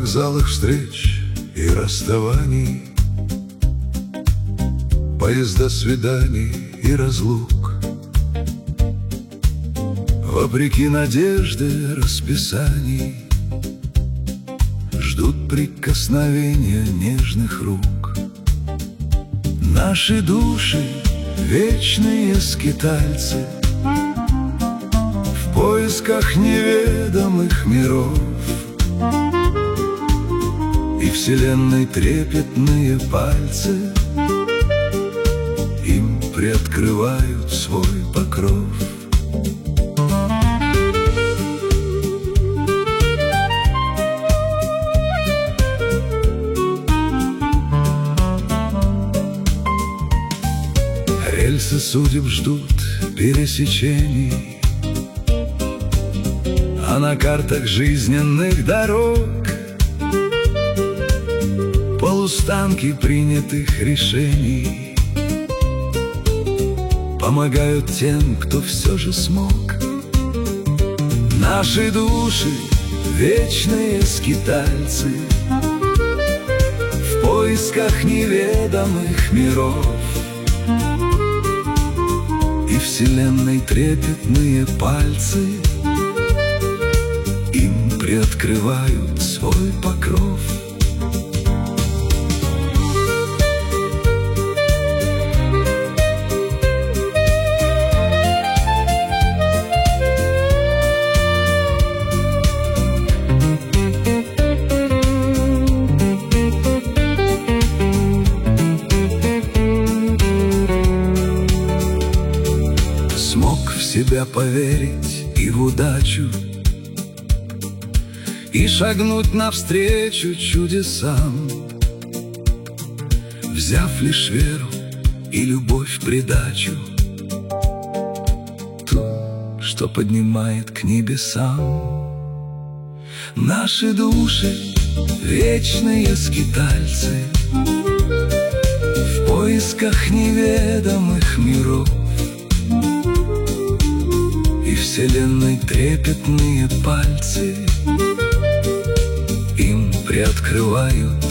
вокзалах встреч и расставаний, поезда свиданий и разлук. Вопреки надежде расписаний ждут прикосновения нежных рук. Наши души — вечные скитальцы в поисках неведомых миров, и вселенной трепетные пальцы им приоткрывают свой покров. Рельсы судеб ждут пересечений, а на картах жизненных дорог полустанки принятых решений помогают тем, кто все же смог. Наши души — вечные скитальцы в поисках неведомых миров, и вселенной трепетные пальцы им приоткрывают свой покров. Смог в себя поверить и в удачу, и шагнуть навстречу чудесам, взяв лишь веру и любовь в придачу, ту, что поднимает к небесам. Наши души — вечные скитальцы в поисках неведомых миров, и вселенной трепетные пальцы им приоткрывают